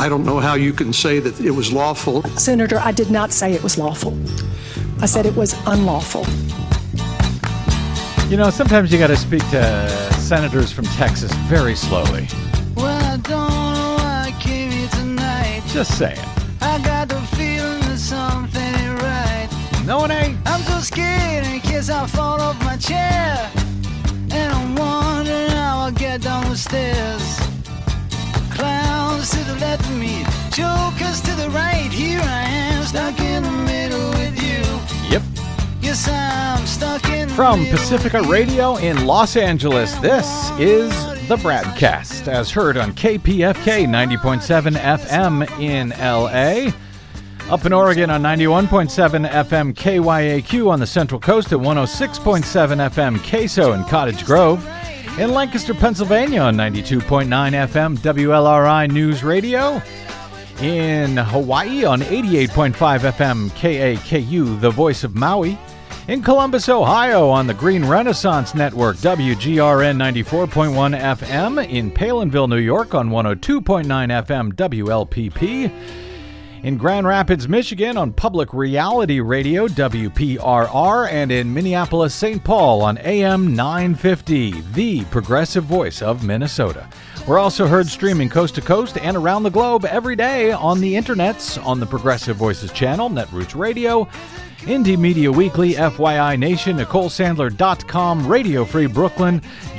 I don't know how you can say that it was lawful. Senator, I did not say it was lawful. I said it was unlawful. You know, sometimes you got to speak to senators from Texas very slowly. Well, I don't know why I came here tonight. Just saying. I got the feeling that something ain't right. No, it ain't. I'm so scared in case I fall off my chair. And I'm wondering how I'll get down the stairs. Clowns to the left of me, jokers to the right. Here I am, stuck in the middle with you. Yep. Yes, I'm stuck in the From middle Pacifica with you. Radio in Los Angeles, this is the Bradcast, as heard on KPFK 90.7 FM in LA. Up in Oregon on 91.7 FM KYAQ on the Central Coast at 106.7 FM Queso in Cottage Grove. In Lancaster, Pennsylvania on 92.9 FM WLRI News Radio. In Hawaii on 88.5 FM KAKU, The Voice of Maui. In Columbus, Ohio on the Green Renaissance Network, WGRN 94.1 FM. In Palinville, New York on 102.9 FM WLPP. In Grand Rapids, Michigan on Public Reality Radio, WPRR. And in Minneapolis, St. Paul on AM 950, the progressive voice of Minnesota. We're also heard streaming coast to coast and around the globe every day on the internets, on the Progressive Voices channel, Netroots Radio, Indie Media Weekly, FYI Nation, NicoleSandler.com, Radio Free Brooklyn,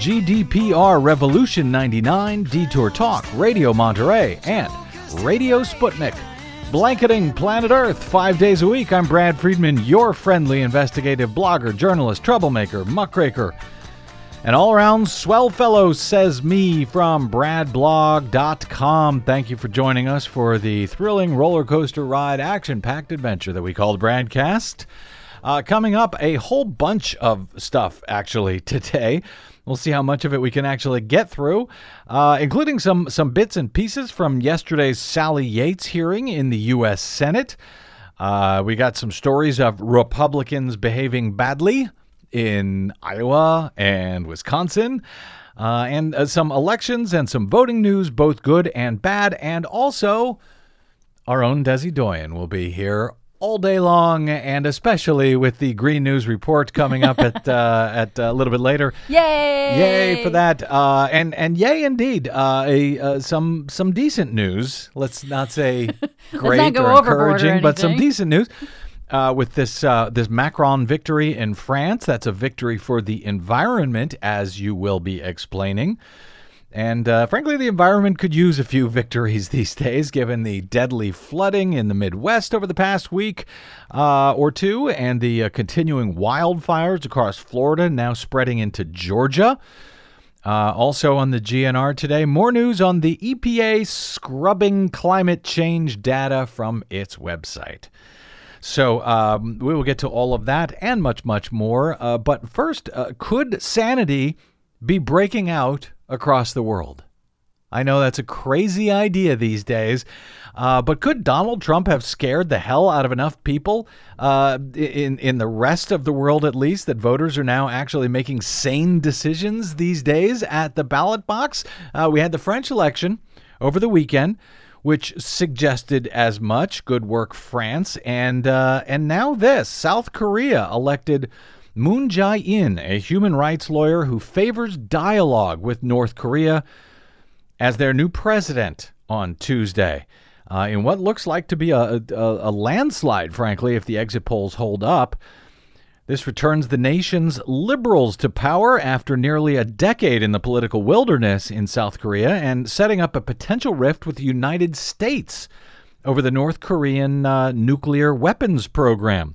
GDPR Revolution 99, Detour Talk, Radio Monterey, and Radio Sputnik. Blanketing planet Earth 5 days a week, I'm Brad Friedman, your friendly investigative blogger, journalist, troublemaker, muckraker, and all-around swell fellow, says me from bradblog.com. Thank you for joining us for the thrilling roller coaster ride, action-packed adventure that we call the Bradcast. Coming up, a whole bunch of stuff, actually, today. We'll see how much of it we can actually get through, including some bits and pieces from yesterday's Sally Yates hearing in the U.S. Senate. We got some stories of Republicans behaving badly in Iowa and Wisconsin, and some elections and some voting news, both good and bad. And also, our own Desi Doyen will be here all day long, and especially with the Green News Report coming up at a little bit later. Yay! Yay for that! And yay indeed. Some decent news. Let's not say great not go or overboard or encouraging, but some anything. decent news. With this Macron victory in France, that's a victory for the environment, as you will be explaining. And frankly, the environment could use a few victories these days, given the deadly flooding in the Midwest over the past week or two, and the continuing wildfires across Florida, now spreading into Georgia. Also on the GNR today, more news on the EPA scrubbing climate change data from its website. So we will get to all of that and much, much more. But first, could sanity be breaking out across the world? I know that's a crazy idea these days, but could Donald Trump have scared the hell out of enough people in the rest of the world, at least, that voters are now actually making sane decisions these days at the ballot box? We had the French election over the weekend, which suggested as much. Good work, France. And now this. South Korea elected Moon Jae-in, a human rights lawyer who favors dialogue with North Korea, as their new president on Tuesday. In what looks like to be a landslide, frankly, if the exit polls hold up. This returns the nation's liberals to power after nearly a decade in the political wilderness in South Korea, and setting up a potential rift with the United States over the North Korean nuclear weapons program.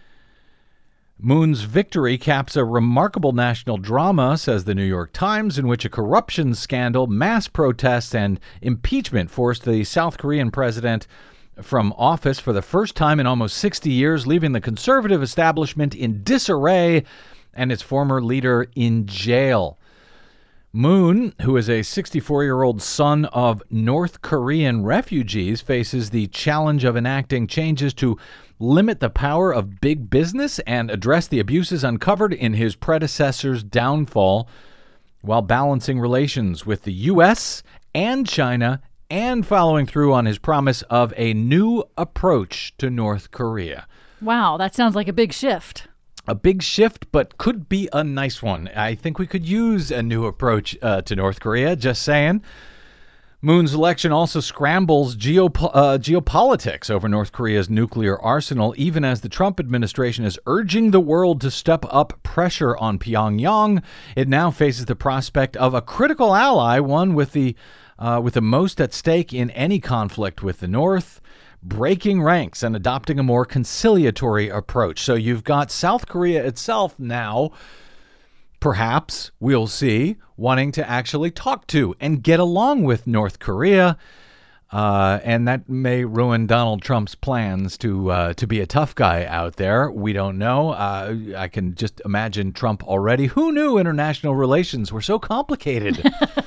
Moon's victory caps a remarkable national drama, says the New York Times, in which a corruption scandal, mass protests, and impeachment forced the South Korean president from office for the first time in almost 60 years, leaving the conservative establishment in disarray and its former leader in jail. Moon, who is a 64-year-old son of North Korean refugees, faces the challenge of enacting changes to limit the power of big business and address the abuses uncovered in his predecessor's downfall, while balancing relations with the U.S. and China and following through on his promise of a new approach to North Korea. Wow, that sounds like a big shift. A big shift, but could be a nice one. I think we could use a new approach to North Korea, just saying. Moon's election also scrambles geopolitics over North Korea's nuclear arsenal, even as the Trump administration is urging the world to step up pressure on Pyongyang. It now faces the prospect of a critical ally, one with the most at stake in any conflict with the North, breaking ranks and adopting a more conciliatory approach. So you've got South Korea itself now, perhaps, we'll see, wanting to actually talk to and get along with North Korea. And that may ruin Donald Trump's plans to be a tough guy out there. We don't know. I can just imagine Trump already. Who knew international relations were so complicated?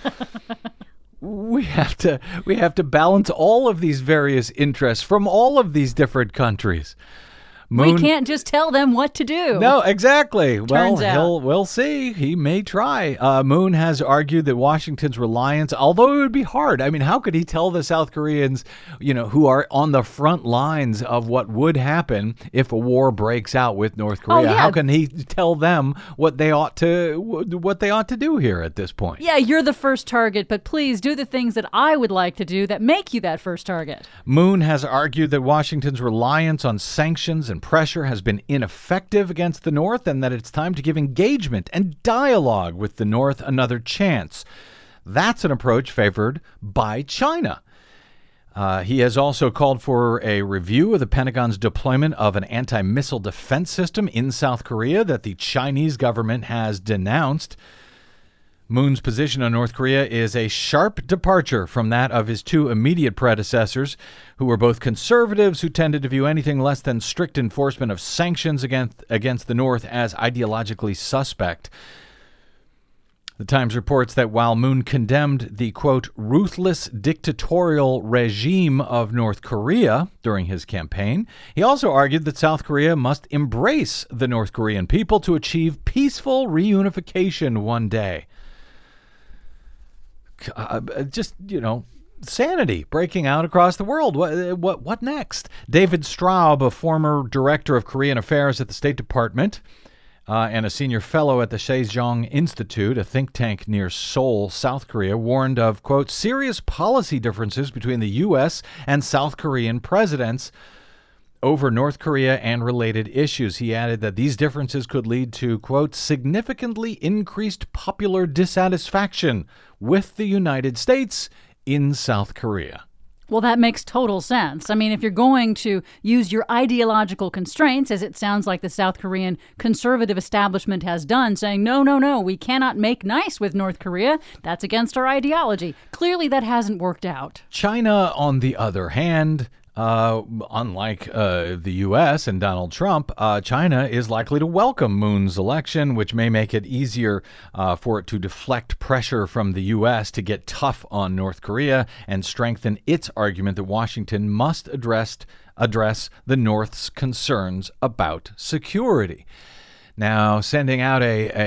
We have to balance all of these various interests from all of these different countries. We can't just tell them what to do. No, exactly. Turns out. We'll see. He may try. Moon has argued that Washington's reliance, although it would be hard. I mean, how could he tell the South Koreans, who are on the front lines of what would happen if a war breaks out with North Korea? Yeah. How can he tell them what they ought to do here at this point? Yeah, you're the first target, but please do the things that I would like to do that make you that first target. Moon has argued that Washington's reliance on sanctions and pressure has been ineffective against the North, and that it's time to give engagement and dialogue with the North another chance. That's an approach favored by China. He has also called for a review of the Pentagon's deployment of an anti-missile defense system in South Korea that the Chinese government has denounced. Moon's position on North Korea is a sharp departure from that of his two immediate predecessors, who were both conservatives who tended to view anything less than strict enforcement of sanctions against the North as ideologically suspect. The Times reports that while Moon condemned the, quote, ruthless dictatorial regime of North Korea during his campaign, he also argued that South Korea must embrace the North Korean people to achieve peaceful reunification one day. Sanity breaking out across the world. What next? David Straub, a former director of Korean affairs at the State Department and a senior fellow at the Sejong Institute, a think tank near Seoul, South Korea, warned of, quote, serious policy differences between the U.S. and South Korean presidents over North Korea and related issues. He added that these differences could lead to, quote, significantly increased popular dissatisfaction with the United States in South Korea. Well, that makes total sense. I mean, if you're going to use your ideological constraints, as it sounds like the South Korean conservative establishment has done, saying, no, we cannot make nice with North Korea, that's against our ideology. Clearly, that hasn't worked out. China, on the other hand, unlike the U.S. and Donald Trump, China is likely to welcome Moon's election, which may make it easier for it to deflect pressure from the U.S. to get tough on North Korea and strengthen its argument that Washington must address the North's concerns about security. Now, sending out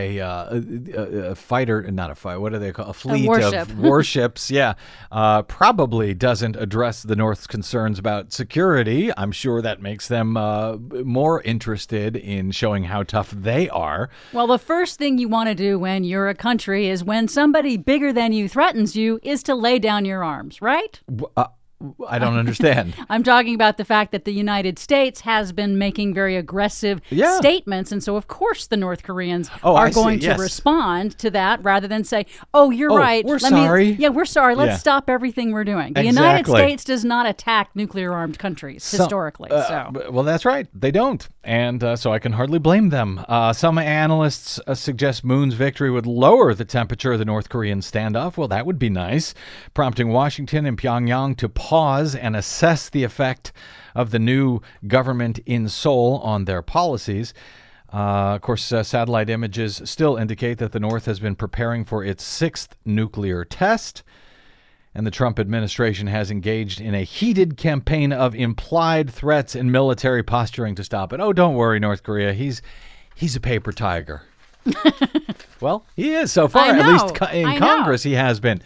a fighter, not a fight, what do they call a fleet of warships, probably doesn't address the North's concerns about security. I'm sure that makes them more interested in showing how tough they are. Well, the first thing you want to do when you're a country is when somebody bigger than you threatens you is to lay down your arms, right? I don't understand. I'm talking about the fact that the United States has been making very aggressive statements. And so, of course, the North Koreans are going to respond to that rather than say, you're right. We're sorry. We're sorry. Let's stop everything we're doing. The United States does not attack nuclear-armed countries historically. Well, that's right. They don't. And so I can hardly blame them. Some analysts suggest Moon's victory would lower the temperature of the North Korean standoff. Well, that would be nice, prompting Washington and Pyongyang to pause and assess the effect of the new government in Seoul on their policies. Of course, satellite images still indicate that the North has been preparing for its sixth nuclear test, and the Trump administration has engaged in a heated campaign of implied threats and military posturing to stop it. Oh, don't worry, North Korea. He's a paper tiger. Well, he is so far. At least in Congress, he has been.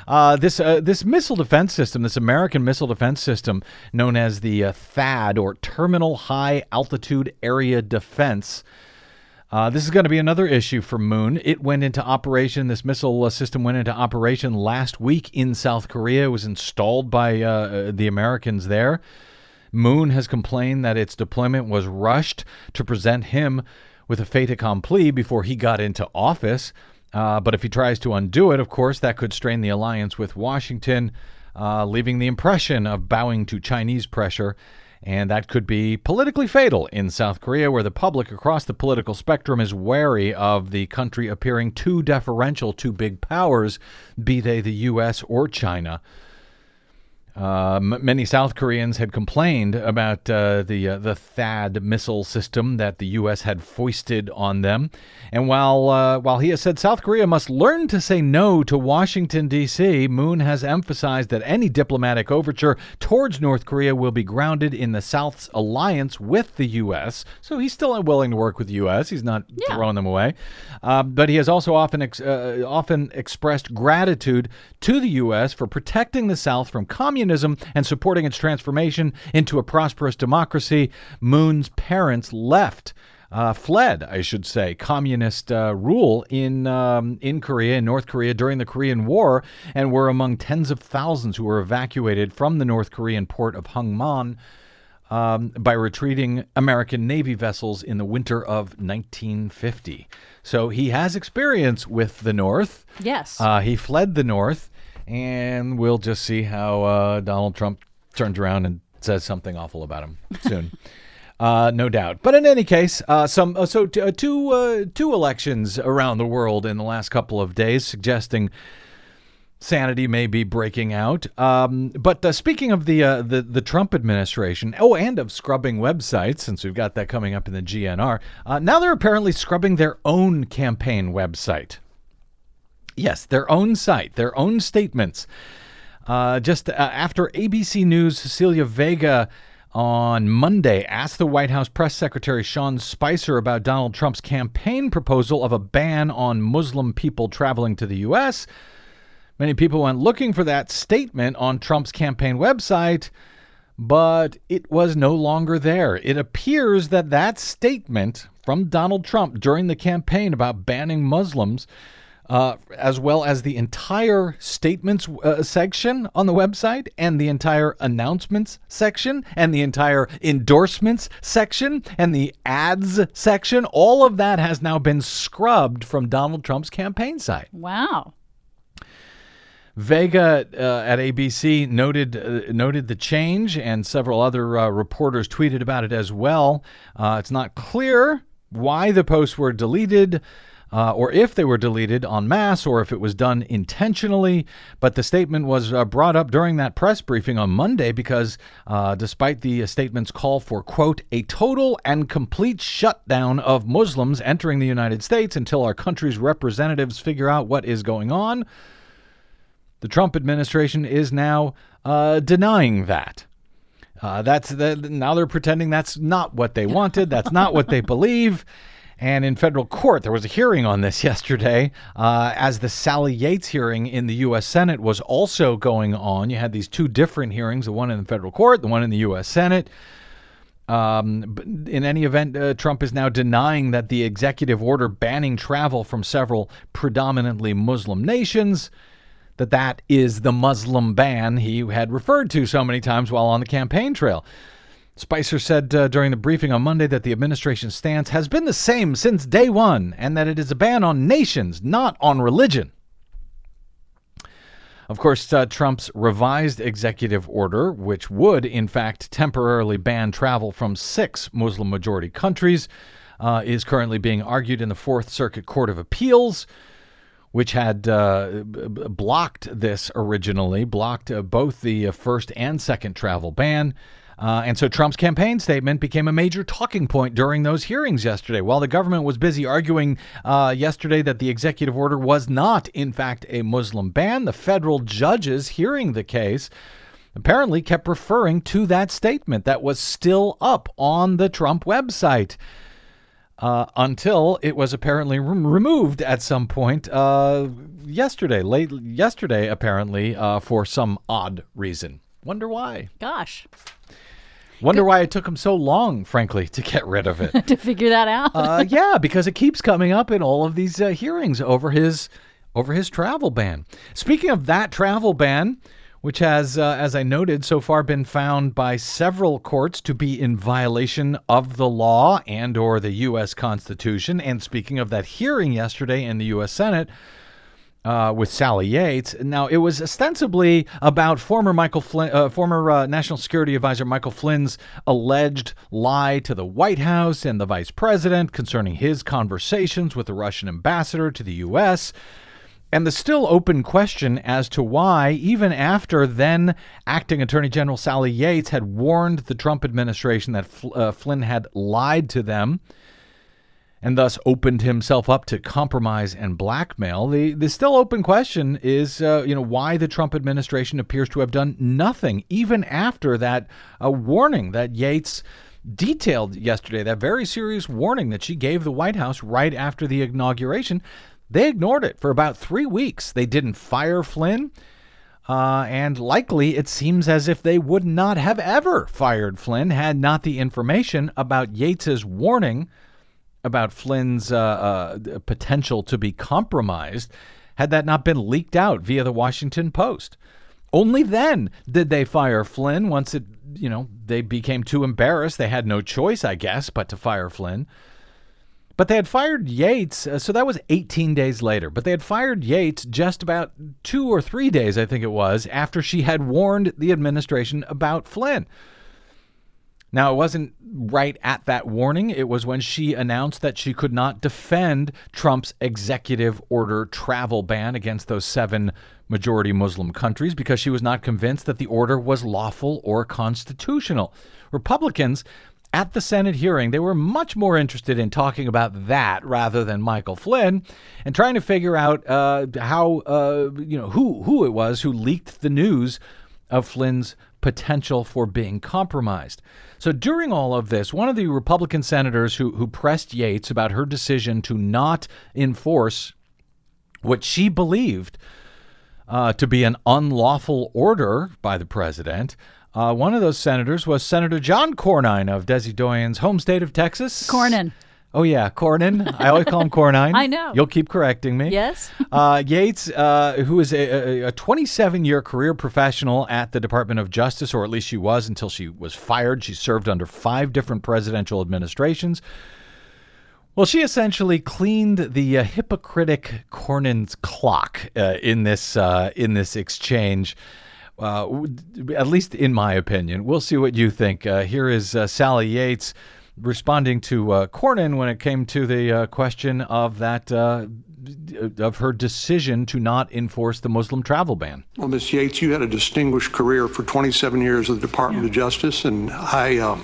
This missile defense system, this American missile defense system known as the THAAD, or Terminal High Altitude Area Defense. This is going to be another issue for Moon. It went into operation. This missile system went into operation last week in South Korea. It was installed by the Americans there. Moon has complained that its deployment was rushed to present him with a fait accompli before he got into office. But if he tries to undo it, of course, that could strain the alliance with Washington, leaving the impression of bowing to Chinese pressure. And that could be politically fatal in South Korea, where the public across the political spectrum is wary of the country appearing too deferential to big powers, be they the U.S. or China. Many South Koreans had complained about the THAAD missile system that the U.S. had foisted on them. And while he has said South Korea must learn to say no to Washington, D.C., Moon has emphasized that any diplomatic overture towards North Korea will be grounded in the South's alliance with the U.S. So he's still willing to work with the U.S. He's not throwing them away. But he has also often expressed gratitude to the U.S. for protecting the South from communism and supporting its transformation into a prosperous democracy. Moon's parents fled, I should say, communist rule in Korea, in North Korea, during the Korean War, and were among tens of thousands who were evacuated from the North Korean port of Hongman by retreating American Navy vessels in the winter of 1950. So he has experience with the North. Yes. He fled the North. And we'll just see how Donald Trump turns around and says something awful about him soon. No doubt. But in any case, two elections around the world in the last couple of days suggesting sanity may be breaking out. But speaking of the Trump administration, and of scrubbing websites, since we've got that coming up in the GNR, now they're apparently scrubbing their own campaign website. Yes, their own site, their own statements. Just after ABC News' Cecilia Vega on Monday asked the White House Press Secretary Sean Spicer about Donald Trump's campaign proposal of a ban on Muslim people traveling to the U.S., many people went looking for that statement on Trump's campaign website, but it was no longer there. It appears that statement from Donald Trump during the campaign about banning Muslims, as well as the entire statements section on the website, and the entire announcements section, and the entire endorsements section, and the ads section, all of that has now been scrubbed from Donald Trump's campaign site. Wow. Vega at ABC noted the change, and several other reporters tweeted about it as well. It's not clear why the posts were deleted, or if they were deleted en masse, or if it was done intentionally. But the statement was brought up during that press briefing on Monday because despite the statement's call for, quote, a total and complete shutdown of Muslims entering the United States until our country's representatives figure out what is going on, the Trump administration is now denying that. Now they're pretending that's not what they wanted. That's not what they believe. And in federal court, there was a hearing on this yesterday, as the Sally Yates hearing in the U.S. Senate was also going on. You had these two different hearings, the one in the federal court, the one in the U.S. Senate. In any event, Trump is now denying that the executive order banning travel from several predominantly Muslim nations, that is the Muslim ban he had referred to so many times while on the campaign trail. Spicer said during the briefing on Monday that the administration's stance has been the same since day one, and that it is a ban on nations, not on religion. Of course, Trump's revised executive order, which would, in fact, temporarily ban travel from 6 Muslim-majority countries, is currently being argued in the Fourth Circuit Court of Appeals, which had blocked this originally, blocked both the first and second travel ban. And so Trump's campaign statement became a major talking point during those hearings yesterday. While the government was busy arguing yesterday that the executive order was not, in fact, a Muslim ban, the federal judges hearing the case apparently kept referring to that statement that was still up on the Trump website. until it was apparently removed at some point late yesterday, apparently, for some odd reason. Wonder why. Gosh. Wonder why it took him so long, frankly, to get rid of it. To figure that out. Yeah, because it keeps coming up in all of these hearings over his travel ban. Speaking of that travel ban, which has, as I noted, so far been found by several courts to be in violation of the law and or the U.S. Constitution. And speaking of that hearing yesterday in the U.S. Senate with Sally Yates, now it was ostensibly about former National Security Advisor Michael Flynn's alleged lie to the White House and the Vice President concerning his conversations with the Russian ambassador to the U.S., and the still open question as to why, even after then acting Attorney General Sally Yates had warned the Trump administration that Flynn had lied to them and thus opened himself up to compromise and blackmail, the still open question is, why the Trump administration appears to have done nothing, even after that warning that Yates detailed yesterday, that very serious warning that she gave the White House right after the inauguration. They ignored it for about 3 weeks. They didn't fire Flynn, and likely it seems as if they would not have ever fired Flynn had not the information about Yates's warning about Flynn's potential to be compromised, had that not been leaked out via the Washington Post. Only then did they fire Flynn once they became too embarrassed. They had no choice, I guess, but to fire Flynn. But they had fired Yates, so that was 18 days later. But they had fired Yates just about 2 or 3 days, I think it was, after she had warned the administration about Flynn. Now, it wasn't right at that warning. It was when she announced that she could not defend Trump's executive order travel ban against those 7 majority Muslim countries because she was not convinced that the order was lawful or constitutional. Republicans at the Senate hearing, they were much more interested in talking about that rather than Michael Flynn and trying to figure out who it was who leaked the news of Flynn's potential for being compromised. So during all of this, one of the Republican senators who pressed Yates about her decision to not enforce what she believed to be an unlawful order by the president, one of those senators was Senator John Cornyn of Desi Doyen's home state of Texas. Cornyn. Oh, yeah, Cornyn. I always call him Cornyn. I know. You'll keep correcting me. Yes. Yates, who is a 27-year career professional at the Department of Justice, or at least she was until she was fired. She served under 5 different presidential administrations. Well, she essentially cleaned the hypocritic Cornyn's clock in this exchange. At least in my opinion. We'll see what you think. Here is Sally Yates responding to Cornyn when it came to the question of that of her decision to not enforce the Muslim travel ban. Well, Ms. Yates, you had a distinguished career for 27 years at the Department of Justice, and I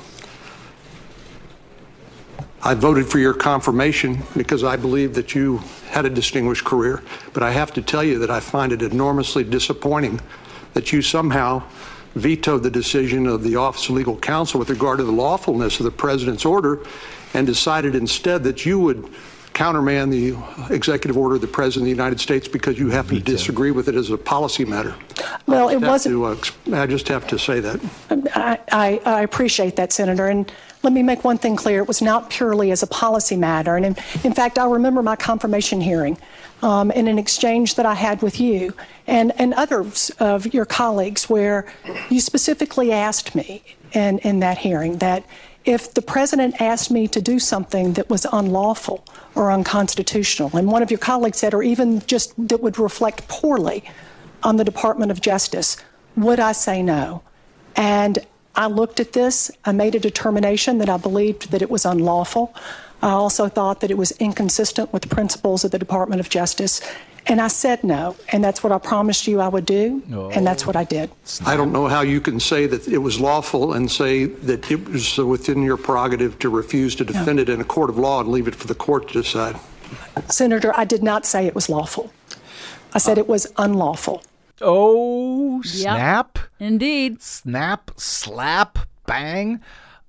voted for your confirmation because I believe that you had a distinguished career. But I have to tell you that I find it enormously disappointing that you somehow vetoed the decision of the Office of Legal Counsel with regard to the lawfulness of the president's order and decided instead that you would countermand the executive order of the president of the United States because you happen to disagree with it as a policy matter. Well, it wasn't. I just have to say that. I appreciate that, Senator. And let me make one thing clear. It was not purely as a policy matter. And in fact, I remember my confirmation hearing in an exchange that I had with you and others of your colleagues where you specifically asked me in that hearing that if the president asked me to do something that was unlawful or unconstitutional, and one of your colleagues said, or even just that would reflect poorly on the Department of Justice, would I say no? And I looked at this, I made a determination that I believed that it was unlawful. I also thought that it was inconsistent with the principles of the Department of Justice. And I said no, and that's what I promised you I would do, and that's what I did. I don't know how you can say that it was lawful and say that it was within your prerogative to refuse to defend it in a court of law and leave it for the court to decide. Senator, I did not say it was lawful. I said it was unlawful. Oh, snap. Yep, indeed. Snap, slap, bang.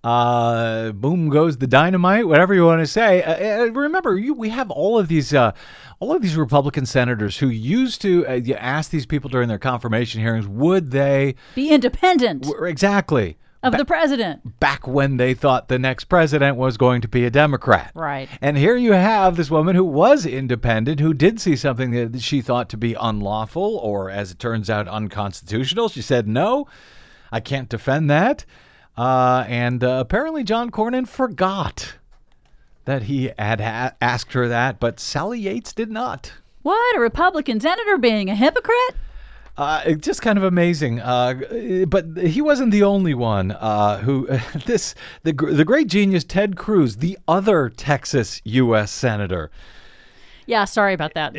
Boom goes the dynamite, whatever you want to say. Remember, we have all of these Republican senators who used to ask these people during their confirmation hearings, would they be independent? Exactly. Of the president. Back when they thought the next president was going to be a Democrat. Right. And here you have this woman who was independent, who did see something that she thought to be unlawful, or as it turns out, unconstitutional. She said, no, I can't defend that. And apparently John Cornyn forgot that he had asked her that, but Sally Yates did not. What? A Republican senator being a hypocrite? It's just kind of amazing. But he wasn't the only one who the great genius Ted Cruz, the other Texas U.S. senator. Yeah, sorry about that.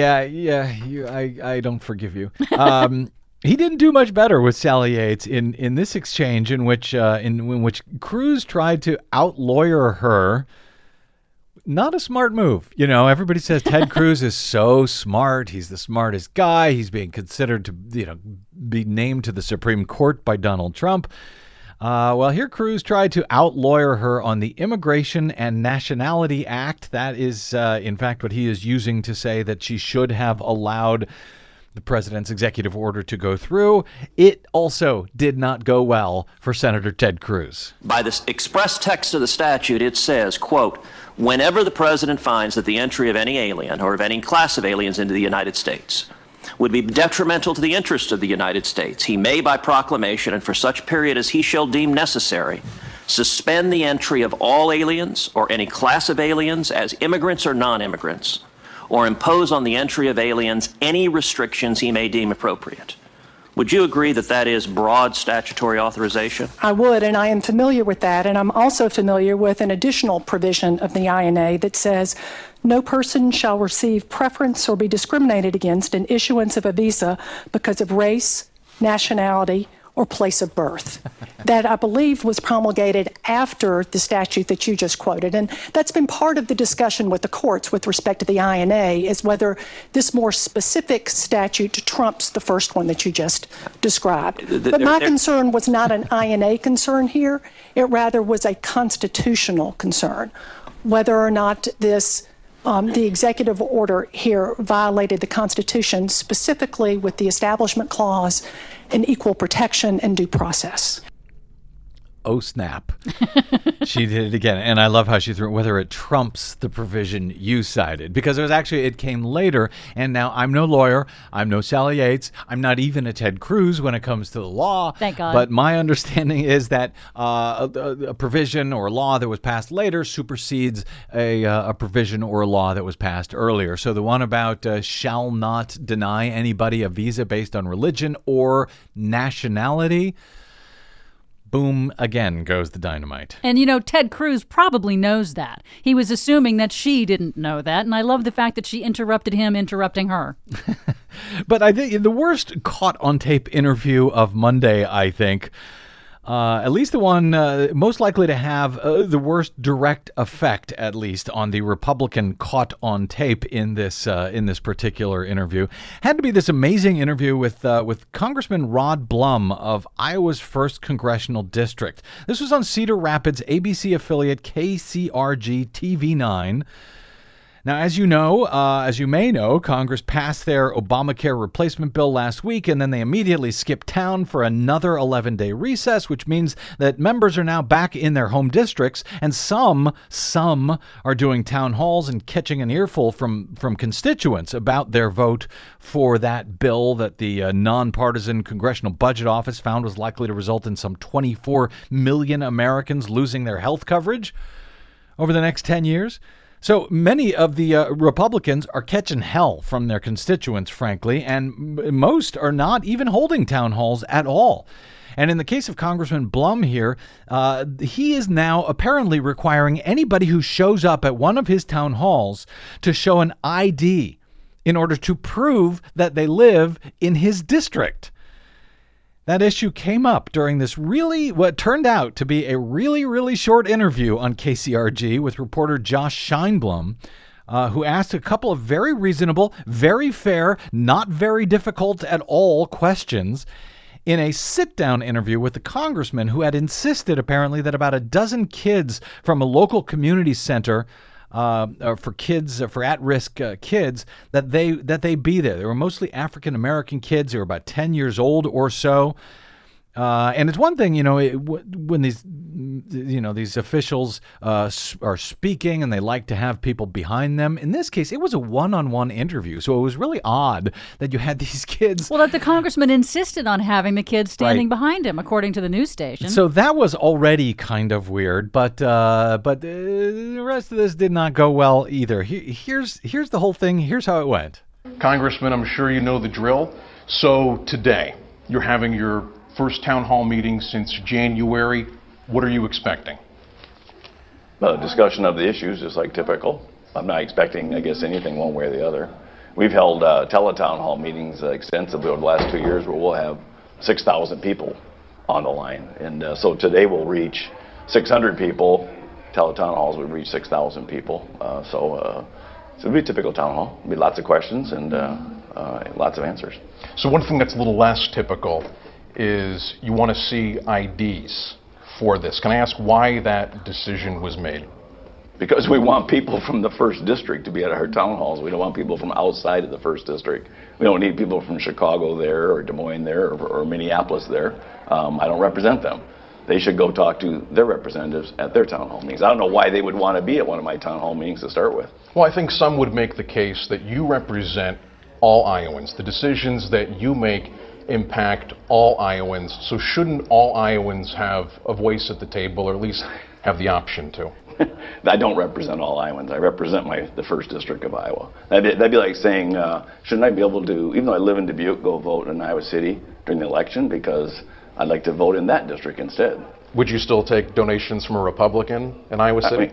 I don't forgive you. He didn't do much better with Sally Yates in this exchange in which Cruz tried to out-lawyer her. Not a smart move. You know, everybody says Ted Cruz is so smart. He's the smartest guy. He's being considered to, be named to the Supreme Court by Donald Trump. Well, here Cruz tried to out-lawyer her on the Immigration and Nationality Act. That is, in fact, what he is using to say that she should have allowed the president's executive order to go through. It also did not go well for Senator Ted Cruz. By the express text of the statute, it says, quote, whenever the president finds that the entry of any alien or of any class of aliens into the United States would be detrimental to the interests of the United States, he may, by proclamation and for such period as he shall deem necessary, suspend the entry of all aliens or any class of aliens as immigrants or non-immigrants, or impose on the entry of aliens any restrictions he may deem appropriate. Would you agree that that is broad statutory authorization? I would, and I am familiar with that, and I'm also familiar with an additional provision of the INA that says no person shall receive preference or be discriminated against in issuance of a visa because of race, nationality, or place of birth. That, I believe, was promulgated after the statute that you just quoted. And that's been part of the discussion with the courts with respect to the INA, is whether this more specific statute trumps the first one that you just described. But my concern was not an INA concern here. It rather was a constitutional concern, whether or not this the executive order here violated the Constitution, specifically with the Establishment Clause and equal protection and due process. Oh, snap. She did it again. And I love how she threw whether it trumps the provision you cited, because it came later. And now I'm no lawyer. I'm no Sally Yates. I'm not even a Ted Cruz when it comes to the law. Thank God. But my understanding is that a provision or a law that was passed later supersedes a provision or a law that was passed earlier. So the one about shall not deny anybody a visa based on religion or nationality, boom, again goes the dynamite. And, Ted Cruz probably knows that. He was assuming that she didn't know that. And I love the fact that she interrupted him interrupting her. But I think the worst caught on tape interview of Monday, at least the one most likely to have the worst direct effect, at least, on the Republican caught on tape in this particular interview, had to be this amazing interview with Congressman Rod Blum of Iowa's 1st Congressional District. This was on Cedar Rapids ABC affiliate KCRG TV9. Now, as you may know, Congress passed their Obamacare replacement bill last week, and then they immediately skipped town for another 11-day recess, which means that members are now back in their home districts, and some are doing town halls and catching an earful from constituents about their vote for that bill that the nonpartisan Congressional Budget Office found was likely to result in some 24 million Americans losing their health coverage over the next 10 years. So many of the Republicans are catching hell from their constituents, frankly, and most are not even holding town halls at all. And in the case of Congressman Blum here, he is now apparently requiring anybody who shows up at one of his town halls to show an ID in order to prove that they live in his district. That issue came up during this what turned out to be a really short interview on KCRG with reporter Josh Scheinblum, who asked a couple of very reasonable, very fair, not very difficult at all questions. in a sit-down interview with the congressman who had insisted apparently that about a dozen kids from a local community center for kids, for at-risk kids, that they be there. They were mostly African-American kids. They were about 10 years old or so. And it's one thing, when these officials are speaking and they like to have people behind them. In this case, it was a one-on-one interview, so it was really odd that you had these kids. Well, that the congressman insisted on having the kids standing behind him, according to the news station. So that was already kind of weird, but the rest of this did not go well either. Here's the whole thing. Here's how it went. Congressman, I'm sure you know the drill. So today, you're having your first town hall meeting since January. What are you expecting? Well, discussion of the issues, just like typical. I'm not expecting, I guess, anything one way or the other. We've held tele-town hall meetings extensively over the last 2 years where we'll have 6,000 people on the line. And so today we'll reach 600 people. Tele-town halls will reach 6,000 people. So it'll be a typical town hall. There'll be lots of questions and lots of answers. So one thing that's a little less typical is you want to see IDs for this. Can I ask why that decision was made? Because we want people from the first district to be at our town halls. We don't want people from outside of the first district. We don't need people from Chicago there or Des Moines there or Minneapolis there. I don't represent them. They should go talk to their representatives at their town hall meetings. I don't know why they would want to be at one of my town hall meetings to start with. Well, I think some would make the case that you represent all Iowans. The decisions that you make impact all Iowans, so shouldn't all Iowans have a voice at the table, or at least have the option to? I don't represent all Iowans. I represent the first district of Iowa. That'd be like saying, shouldn't I be able to, even though I live in Dubuque, go vote in Iowa City during the election because I'd like to vote in that district instead. Would you still take donations from a Republican in Iowa City?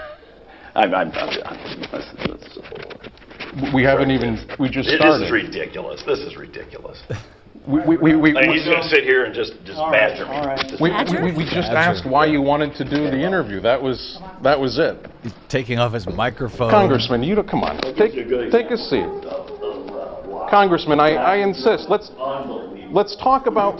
We haven't even, we just started. This is ridiculous. This is ridiculous. He's going to sit here and just badger me. We just asked why you wanted to do the interview. That was it. He's taking off his microphone. Congressman, come on. Take a seat. Congressman, I insist. Let's talk about.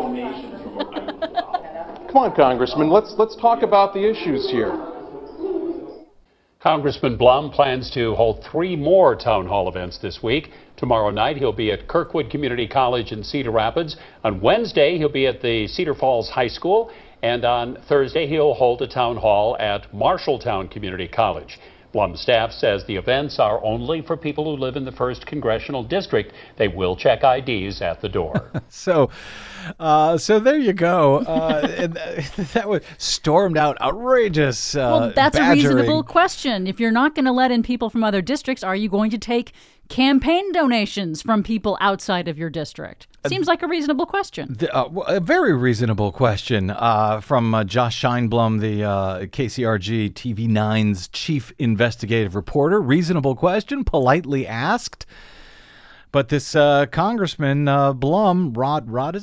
Come on, Congressman. Let's talk about the issues here. Congressman Blum plans to hold 3 more town hall events this week. Tomorrow night, he'll be at Kirkwood Community College in Cedar Rapids. On Wednesday, he'll be at the Cedar Falls High School. And on Thursday, he'll hold a town hall at Marshalltown Community College. Blum's staff says the events are only for people who live in the 1st Congressional District. They will check IDs at the door. So there you go. That was stormed out, outrageous. Well, that's badgering. A reasonable question. If you're not going to let in people from other districts, are you going to take campaign donations from people outside of your district? Seems like a reasonable question. A very reasonable question from Josh Scheinblum, the KCRG TV9's chief investigative reporter. Reasonable question, politely asked. But this Congressman Blum, Rod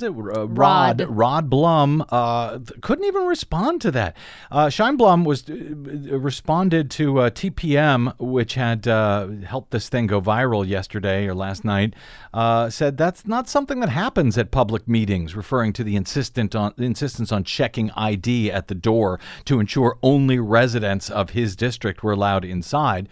Blum, couldn't even respond to that. Scheinblum responded to TPM, which had helped this thing go viral yesterday or last night. Said that's not something that happens at public meetings, referring to the insistence on checking ID at the door to ensure only residents of his district were allowed inside.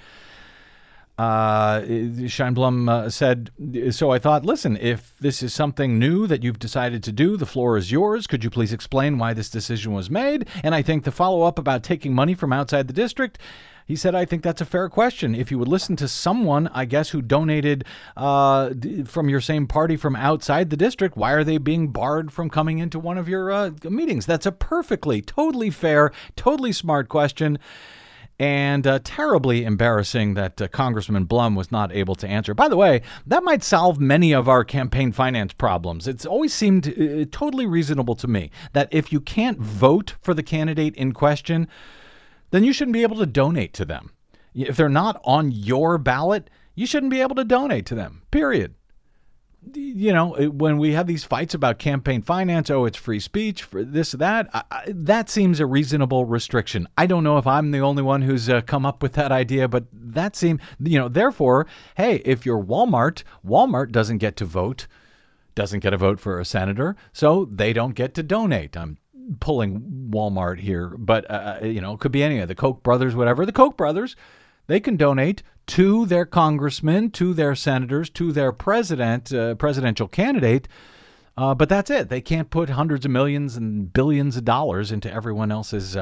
Scheinblum said, so I thought, listen, if this is something new that you've decided to do, the floor is yours. Could you please explain why this decision was made? And I think the follow-up about taking money from outside the district, he said, I think that's a fair question. If you would listen to someone, I guess, who donated from your same party from outside the district, why are they being barred from coming into one of your meetings? That's a totally fair, totally smart question. And terribly embarrassing that Congressman Blum was not able to answer. By the way, that might solve many of our campaign finance problems. It's always seemed totally reasonable to me that if you can't vote for the candidate in question, then you shouldn't be able to donate to them. If they're not on your ballot, you shouldn't be able to donate to them, period. You know, when we have these fights about campaign finance, it's free speech, for this, that, that seems a reasonable restriction. I don't know if I'm the only one who's come up with that idea, but that seems, therefore, hey, if you're Walmart doesn't get to vote. doesn't get a vote for a senator, so they don't get to donate. I'm pulling Walmart here, but it could be any of the Koch brothers, whatever. The Koch brothers, they can donate to their congressmen, to their senators, to their presidential candidate. But that's it. They can't put hundreds of millions and billions of dollars into everyone else's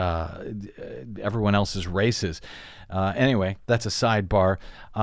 races. Anyway, that's a sidebar.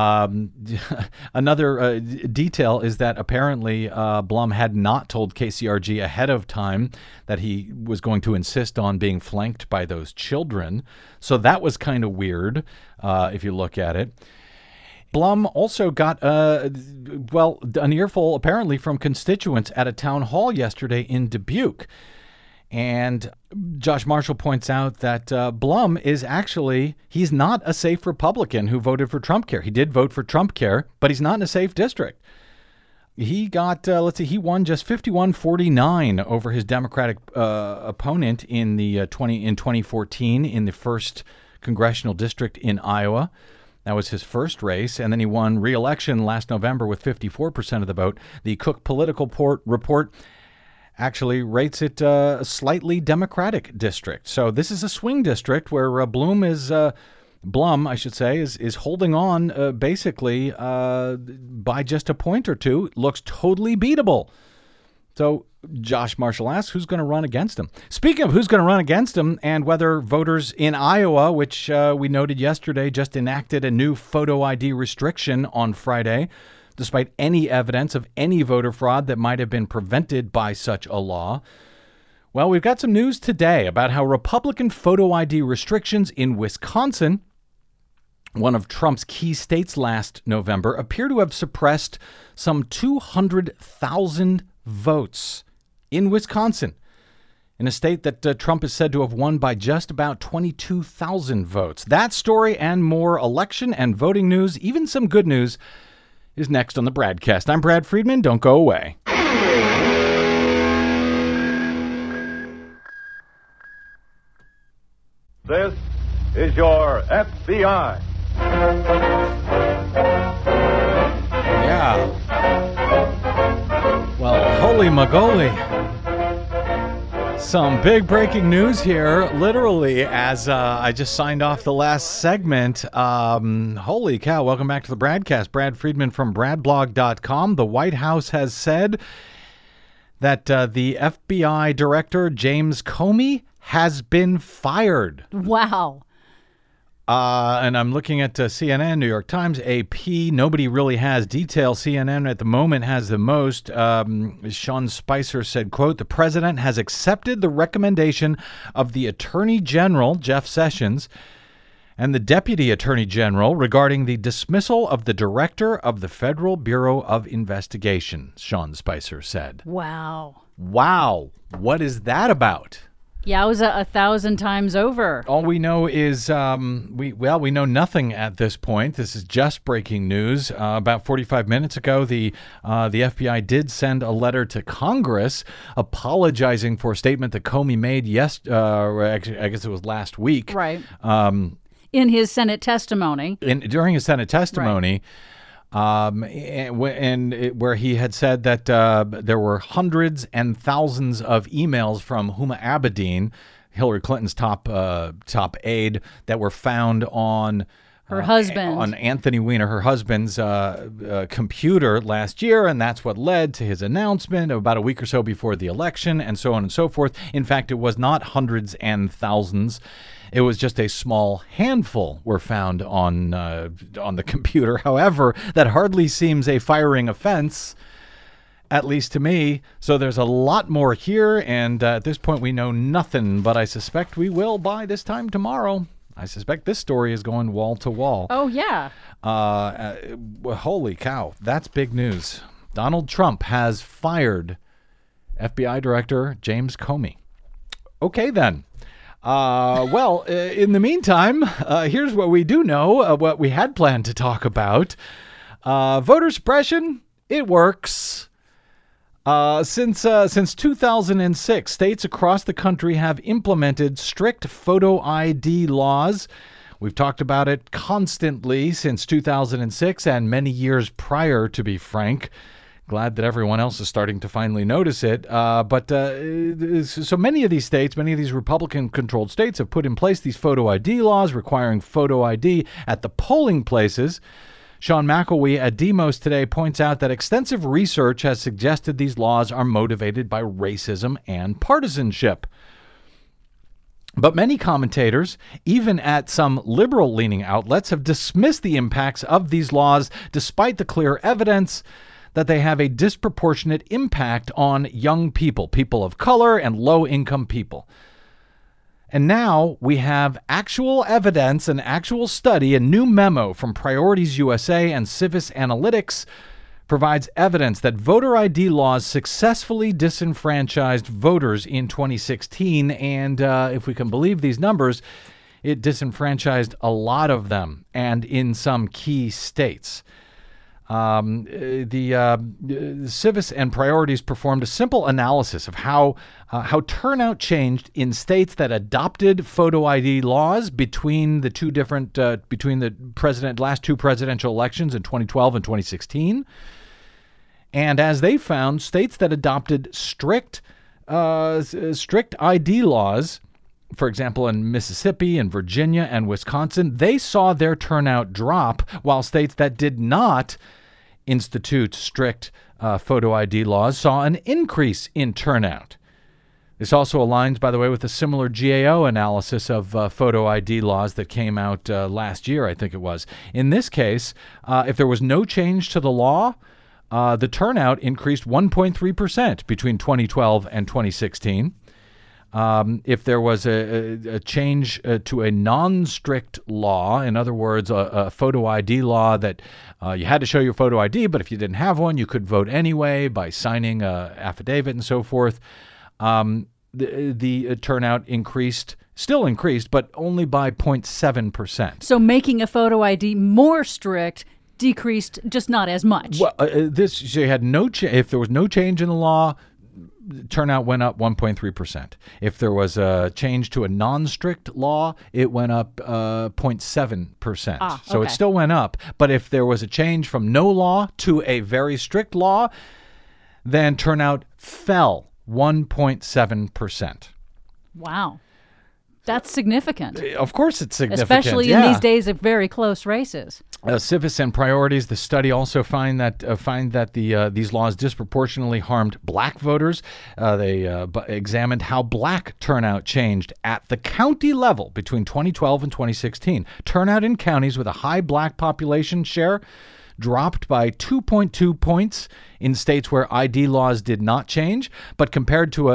Another detail is that apparently Blum had not told KCRG ahead of time that he was going to insist on being flanked by those children. So that was kind of weird if you look at it. Blum also got, an earful apparently from constituents at a town hall yesterday in Dubuque. And Josh Marshall points out that Blum is he's not a safe Republican who voted for Trump Care. He did vote for Trump Care, but he's not in a safe district. He got, he won just 51-49 over his Democratic opponent in 2014 in the 1st Congressional District in Iowa. That was his first race, and then he won re-election last November with 54% of the vote. The Cook Political Report actually rates it a slightly Democratic district. So this is a swing district where Blum is holding on basically by just a point or two. Looks totally beatable. So Josh Marshall asks, who's going to run against him? Speaking of who's going to run against him and whether voters in Iowa, which we noted yesterday, just enacted a new photo ID restriction on Friday, despite any evidence of any voter fraud that might have been prevented by such a law. Well, we've got some news today about how Republican photo ID restrictions in Wisconsin, one of Trump's key states last November, appear to have suppressed some 200,000 votes in Wisconsin, in a state that Trump is said to have won by just about 22,000 votes. That story and more election and voting news, even some good news, is next on the Bradcast. I'm Brad Friedman. Don't go away. This is your FBI. Yeah. Well, holy mogoly. Some big breaking news here, literally, as I just signed off the last segment. Holy cow, welcome back to the Bradcast. Brad Friedman from bradblog.com. The White House has said that the FBI director, James Comey, has been fired. Wow. And I'm looking at CNN, New York Times, AP. Nobody really has detail. CNN at the moment has the most. Sean Spicer said, quote, "The president has accepted the recommendation of the Attorney General, Jeff Sessions, and the Deputy Attorney General regarding the dismissal of the director of the Federal Bureau of Investigation," Sean Spicer said. Wow. Wow. What is that about? Yowza, 1,000 times over. All we know is we know nothing at this point. This is just breaking news. About 45 minutes ago, the FBI did send a letter to Congress apologizing for a statement that Comey made I guess it was last week. Right. In his Senate testimony. During his Senate testimony. Right. Where he had said that there were hundreds and thousands of emails from Huma Abedin, Hillary Clinton's top aide, that were found on her husband, on Anthony Weiner, her husband's computer last year, and that's what led to his announcement about a week or so before the election, and so on and so forth. In fact, it was not hundreds and thousands. It was just a small handful were found on the computer. However, that hardly seems a firing offense, at least to me. So there's a lot more here, and at this point we know nothing, but I suspect we will by this time tomorrow. I suspect this story is going wall to wall. Oh, yeah. Holy cow. That's big news. Donald Trump has fired FBI Director James Comey. Okay, then. In the meantime, here's what we do know, what we had planned to talk about. Voter suppression, it works. Since 2006, states across the country have implemented strict photo ID laws. We've talked about it constantly since 2006 and many years prior, to be frank. Glad that everyone else is starting to finally notice it. But so many of these states, many of these Republican-controlled states have put in place these photo ID laws requiring photo ID at the polling places. Sean McElwee at Demos today points out that extensive research has suggested these laws are motivated by racism and partisanship. But many commentators, even at some liberal-leaning outlets, have dismissed the impacts of these laws despite the clear evidence that they have a disproportionate impact on young people, people of color, and low-income people. And now we have actual evidence, an actual study, a new memo from Priorities USA and Civis Analytics provides evidence that voter ID laws successfully disenfranchised voters in 2016. And if we can believe these numbers, it disenfranchised a lot of them, and in some key states. The Civis and Priorities performed a simple analysis of how turnout changed in states that adopted photo ID laws between the last two presidential elections in 2012 and 2016. And as they found, states that adopted strict ID laws, for example, in Mississippi and Virginia and Wisconsin, they saw their turnout drop, while states that did not institute strict photo ID laws saw an increase in turnout. This also aligns, by the way, with a similar GAO analysis of photo ID laws that came out last year, I think it was. In this case, if there was no change to the law, the turnout increased 1.3% between 2012 and 2016. If there was a change to a non-strict law, in other words, a photo ID law that you had to show your photo ID, but if you didn't have one, you could vote anyway by signing an affidavit and so forth, the turnout still increased, but only by 0.7%. So making a photo ID more strict decreased, just not as much. Well, so you had if there was no change in the law, turnout went up 1.3%. If there was a change to a non-strict law, it went up 0.7%. So it still went up. But if there was a change from no law to a very strict law, then turnout fell 1.7%. Wow. That's significant. Of course it's significant. Especially in these days of very close races. Civis and Priorities, the study also find that these laws disproportionately harmed black voters. They examined how black turnout changed at the county level between 2012 and 2016. Turnout in counties with a high black population share dropped by 2.2 points in states where ID laws did not change, but compared to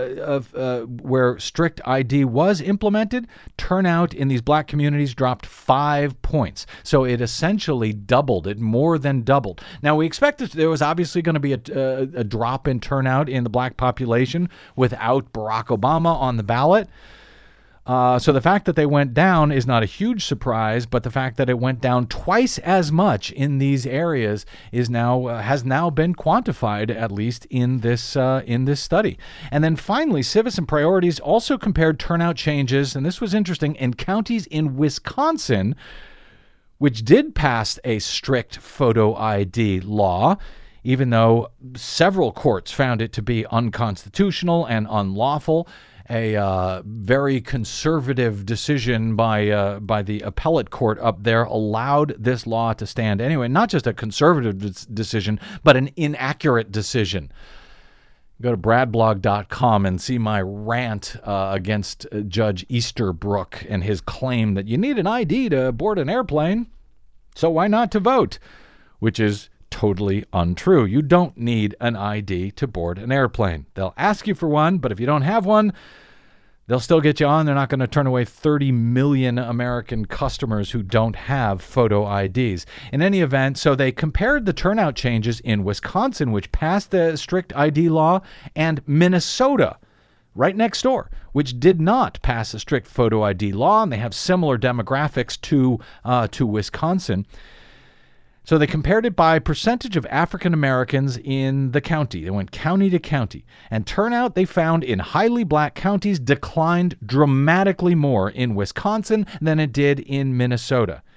where strict ID was implemented, turnout in these black communities dropped 5 points. So it essentially doubled. It more than doubled. Now, we expected there was obviously going to be a drop in turnout in the black population without Barack Obama on the ballot. So the fact that they went down is not a huge surprise, but the fact that it went down twice as much in these areas has now been quantified, at least in this study. And then finally, Civis and Priorities also compared turnout changes, and this was interesting, in counties in Wisconsin, which did pass a strict photo ID law, even though several courts found it to be unconstitutional and unlawful. A very conservative decision by the appellate court up there allowed this law to stand anyway. Not just a conservative decision, but an inaccurate decision. Go to bradblog.com and see my rant against Judge Easterbrook and his claim that you need an ID to board an airplane, so why not to vote? Which is totally untrue. You don't need an ID to board an airplane. They'll ask you for one, but if you don't have one, they'll still get you on. They're not going to turn away 30 million American customers who don't have photo IDs. In any event, so they compared the turnout changes in Wisconsin, which passed the strict ID law, and Minnesota, right next door, which did not pass a strict photo ID law, and they have similar demographics to Wisconsin. So they compared it by percentage of African Americans in the county. They went county to county. And turnout, they found in highly black counties, declined dramatically more in Wisconsin than it did in Minnesota.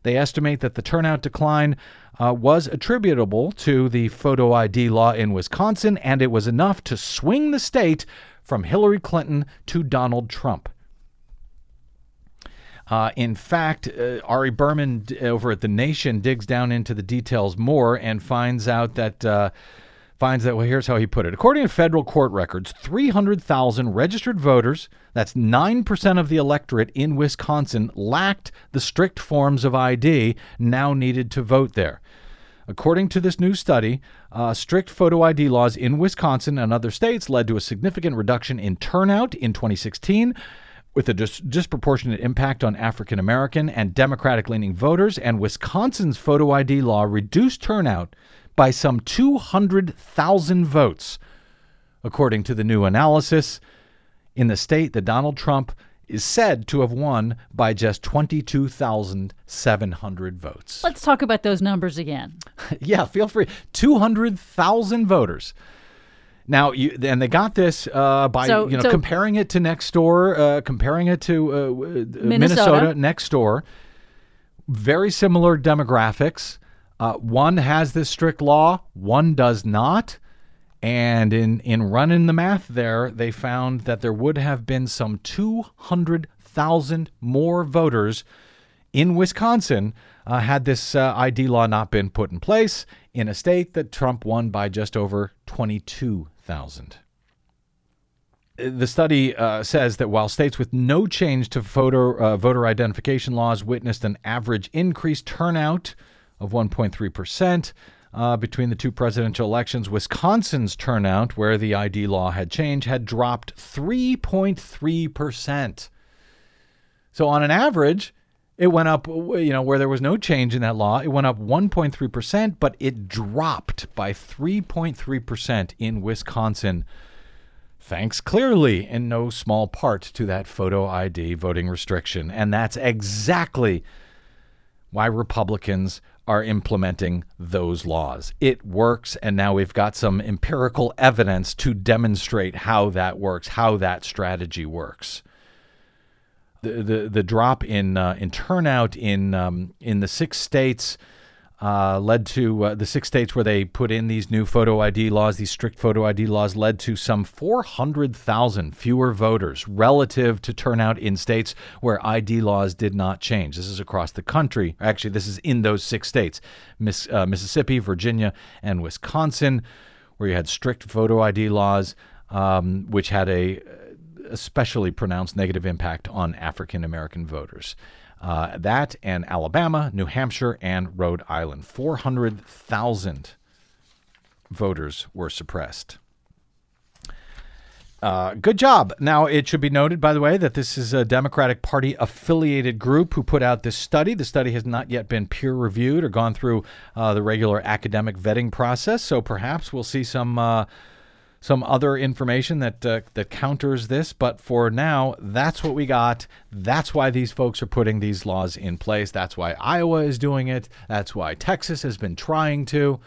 They estimate that the turnout decline was attributable to the photo ID law in Wisconsin, and it was enough to swing the state from Hillary Clinton to Donald Trump. In fact, Ari Berman over at The Nation digs down into the details more and finds that, well, here's how he put it. According to federal court records, 300,000 registered voters, that's 9% of the electorate in Wisconsin, lacked the strict forms of ID now needed to vote there. According to this new study, strict photo ID laws in Wisconsin and other states led to a significant reduction in turnout in 2016, with a disproportionate impact on African American and Democratic-leaning voters, and Wisconsin's photo ID law reduced turnout by some 200,000 votes, according to the new analysis, in the state that Donald Trump is said to have won by just 22,700 votes. Let's talk about those numbers again. Yeah, feel free. 200,000 voters. Now, and they got this by comparing it to next door, comparing it to Minnesota next door. Very similar demographics. One has this strict law, one does not. And in running the math there, they found that there would have been some 200,000 more voters in Wisconsin had this ID law not been put in place, in a state that Trump won by just over 22,000. The study says that while states with no change to voter identification laws witnessed an average increased turnout of 1.3%, between the two presidential elections, Wisconsin's turnout, where the ID law had changed, had dropped 3.3%. So on an average, it went up, where there was no change in that law, it went up 1.3%, but it dropped by 3.3% in Wisconsin, thanks clearly in no small part to that photo ID voting restriction. And that's exactly why Republicans are implementing those laws. It works, and now we've got some empirical evidence to demonstrate how that works, how that strategy works. The drop in turnout in the 6 states led to the 6 states where they put in these new photo ID laws, these strict photo ID laws, led to some 400,000 fewer voters relative to turnout in states where ID laws did not change. This is across the country. Actually, this is in those 6 states, Mississippi, Virginia, and Wisconsin, where you had strict photo ID laws, which had a especially pronounced negative impact on African American voters. That and Alabama, New Hampshire, and Rhode Island. 400,000 voters were suppressed. Good job. Now, it should be noted, by the way, that this is a Democratic Party-affiliated group who put out this study. The study has not yet been peer-reviewed or gone through the regular academic vetting process, so perhaps we'll see some other information that counters this. But for now, that's what we got. That's why these folks are putting these laws in place. That's why Iowa is doing it. That's why Texas has been trying to.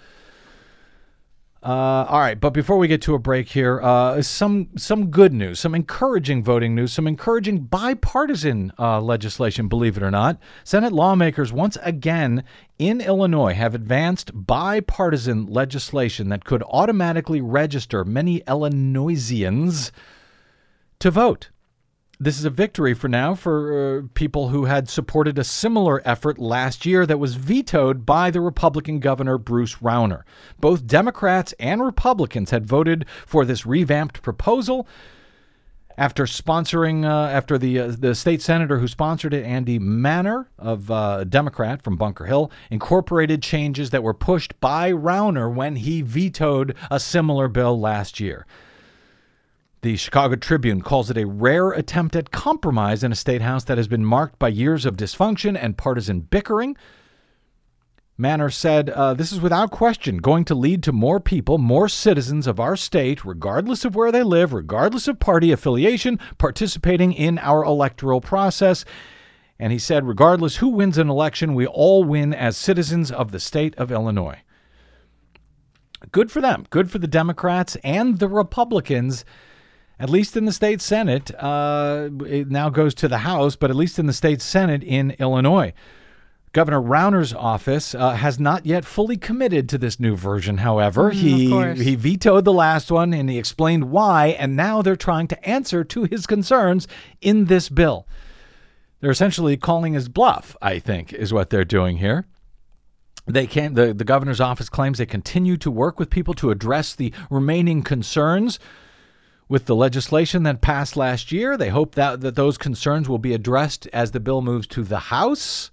All right, but before we get to a break here, some good news, some encouraging voting news, some encouraging bipartisan legislation, believe it or not. Senate lawmakers once again in Illinois have advanced bipartisan legislation that could automatically register many Illinoisians to vote. This is a victory for people who had supported a similar effort last year that was vetoed by the Republican governor, Bruce Rauner. Both Democrats and Republicans had voted for this revamped proposal after the state senator who sponsored it, Andy Manor, a Democrat from Bunker Hill, incorporated changes that were pushed by Rauner when he vetoed a similar bill last year. The Chicago Tribune calls it a rare attempt at compromise in a state house that has been marked by years of dysfunction and partisan bickering. Manor said, this is without question going to lead to more people, more citizens of our state, regardless of where they live, regardless of party affiliation, participating in our electoral process. And he said, regardless who wins an election, we all win as citizens of the state of Illinois. Good for them. Good for the Democrats and the Republicans. At least in the state Senate, it now goes to the House, but at least in the state Senate in Illinois. Governor Rauner's office has not yet fully committed to this new version, however. He vetoed the last one, and he explained why, and now they're trying to answer to his concerns in this bill. They're essentially calling his bluff, I think, is what they're doing here. The governor's office claims they continue to work with people to address the remaining concerns with the legislation that passed last year. They hope that those concerns will be addressed as the bill moves to the House.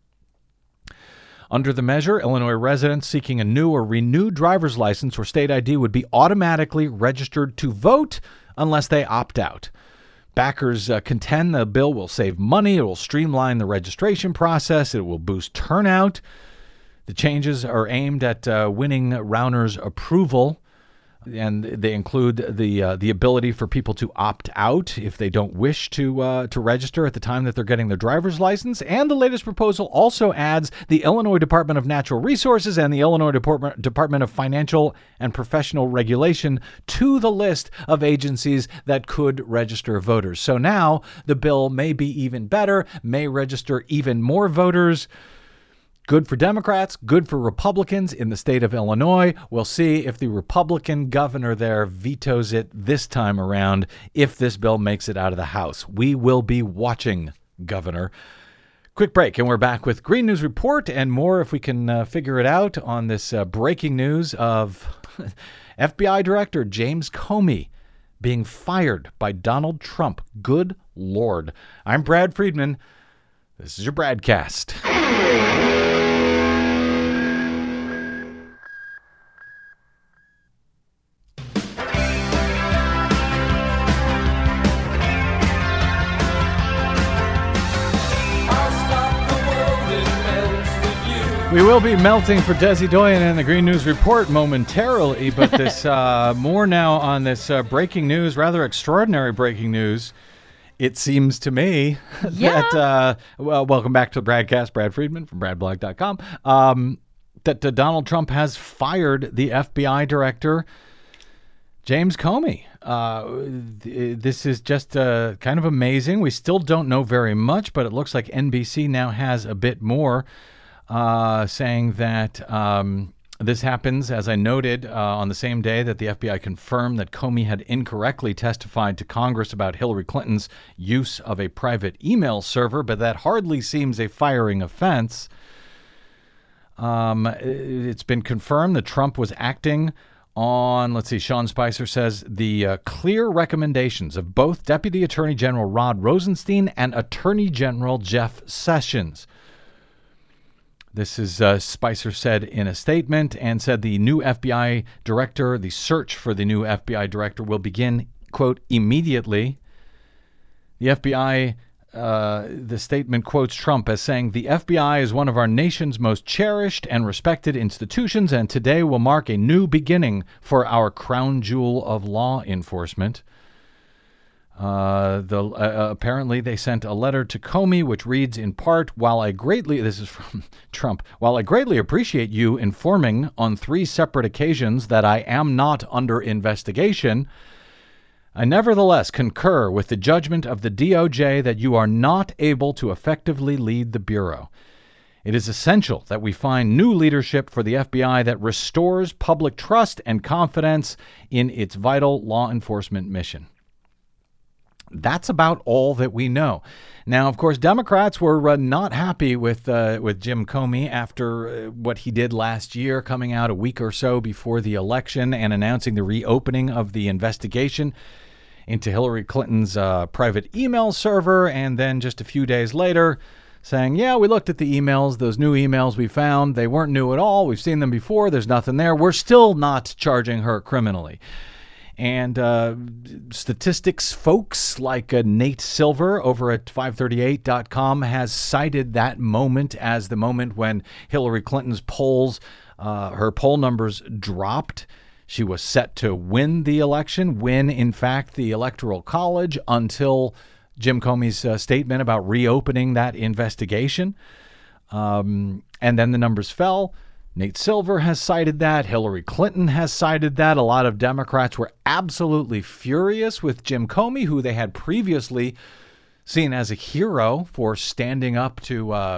Under the measure, Illinois residents seeking a new or renewed driver's license or state ID would be automatically registered to vote unless they opt out. Backers contend the bill will save money, it will streamline the registration process, it will boost turnout. The changes are aimed at winning Rauner's approval, and they include the ability for people to opt out if they don't wish to register at the time that they're getting their driver's license. And the latest proposal also adds the Illinois Department of Natural Resources and the Illinois Department of Financial and Professional Regulation to the list of agencies that could register voters. So now the bill may be even better, may register even more voters. Good for Democrats, good for Republicans in the state of Illinois. We'll see if the Republican governor there vetoes it this time around, if this bill makes it out of the House. We will be watching, Governor. Quick break, and we're back with Green News Report and more if we can figure it out on this breaking news of FBI Director James Comey being fired by Donald Trump. Good Lord. I'm Brad Friedman. This is your Bradcast. We will be melting for Desi Doyen and the Green News Report momentarily, but this more now on this breaking news, rather extraordinary breaking news. It seems to me that, welcome back to the Bradcast, Brad Friedman from bradblog.com, that Donald Trump has fired the FBI director, James Comey. This is just kind of amazing. We still don't know very much, but it looks like NBC now has a bit more, saying that this happens, as I noted, on the same day that the FBI confirmed that Comey had incorrectly testified to Congress about Hillary Clinton's use of a private email server, but that hardly seems a firing offense. It's been confirmed that Trump was acting on, Sean Spicer says, the clear recommendations of both Deputy Attorney General Rod Rosenstein and Attorney General Jeff Sessions. This is Spicer said in a statement, and said the new FBI director, the search for the new FBI director will begin, quote, immediately. The FBI, the statement quotes Trump as saying, the FBI is one of our nation's most cherished and respected institutions, and today will mark a new beginning for our crown jewel of law enforcement. Apparently they sent a letter to Comey, which reads in part, this is from Trump, while I greatly appreciate you informing on 3 separate occasions that I am not under investigation, I nevertheless concur with the judgment of the DOJ that you are not able to effectively lead the Bureau. It is essential that we find new leadership for the FBI that restores public trust and confidence in its vital law enforcement mission. That's about all that we know. Now, of course, Democrats were not happy with Jim Comey after what he did last year, coming out a week or so before the election and announcing the reopening of the investigation into Hillary Clinton's private email server, and then just a few days later saying, yeah, we looked at the emails, those new emails we found, they weren't new at all, we've seen them before, there's nothing there, we're still not charging her criminally. And statistics folks like Nate Silver over at 538.com has cited that moment as the moment when Hillary Clinton's polls, her poll numbers dropped. She was set to win the election, win, in fact, the Electoral College, until Jim Comey's statement about reopening that investigation. And then the numbers fell. Nate Silver has cited that. Hillary Clinton has cited that. A lot of Democrats were absolutely furious with Jim Comey, who they had previously seen as a hero for standing up to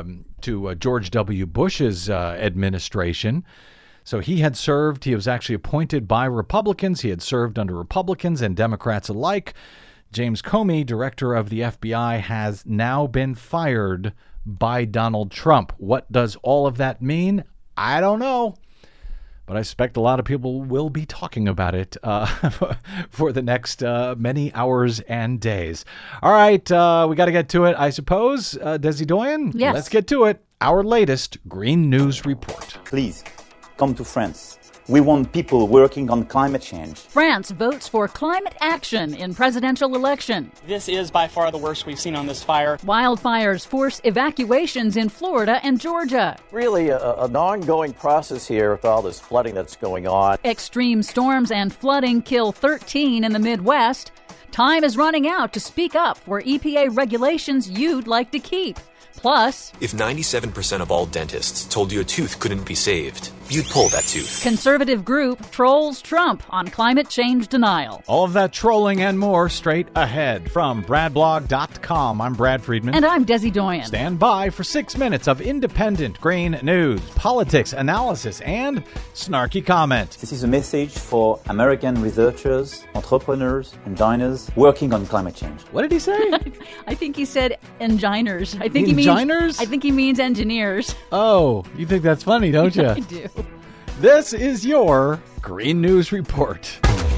to George W. Bush's administration. So he had served, he was actually appointed by Republicans. He had served under Republicans and Democrats alike. James Comey, director of the FBI, has now been fired by Donald Trump. What does all of that mean? I don't know. But I suspect a lot of people will be talking about it for the next many hours and days. All right, we got to get to it, I suppose. Desi Doyen? Yes. Let's get to it. Our latest Green News Report. Please, come to France. We want people working on climate change. France votes for climate action in presidential election. This is by far the worst we've seen on this fire. Wildfires force evacuations in Florida and Georgia. Really an ongoing process here with all this flooding that's going on. Extreme storms and flooding kill 13 in the Midwest. Time is running out to speak up for EPA regulations you'd like to keep. Plus, if 97% of all dentists told you a tooth couldn't be saved, you'd pull that tooth. Conservative group trolls Trump on climate change denial. All of that trolling and more straight ahead from BradBlog.com. I'm Brad Friedman. And I'm Desi Doyen. Stand by for 6 minutes of independent green news, politics, analysis, and snarky comment. This is a message for American researchers, entrepreneurs, engineers working on climate change. What did he say? I think he said enginers. I think he means engineers. Oh, you think that's funny, don't you? I do. This is your Green News Report.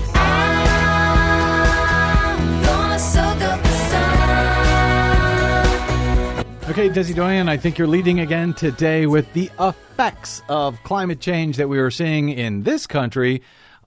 Okay, Desi Doyen, I think you're leading again today with the effects of climate change that we are seeing in this country.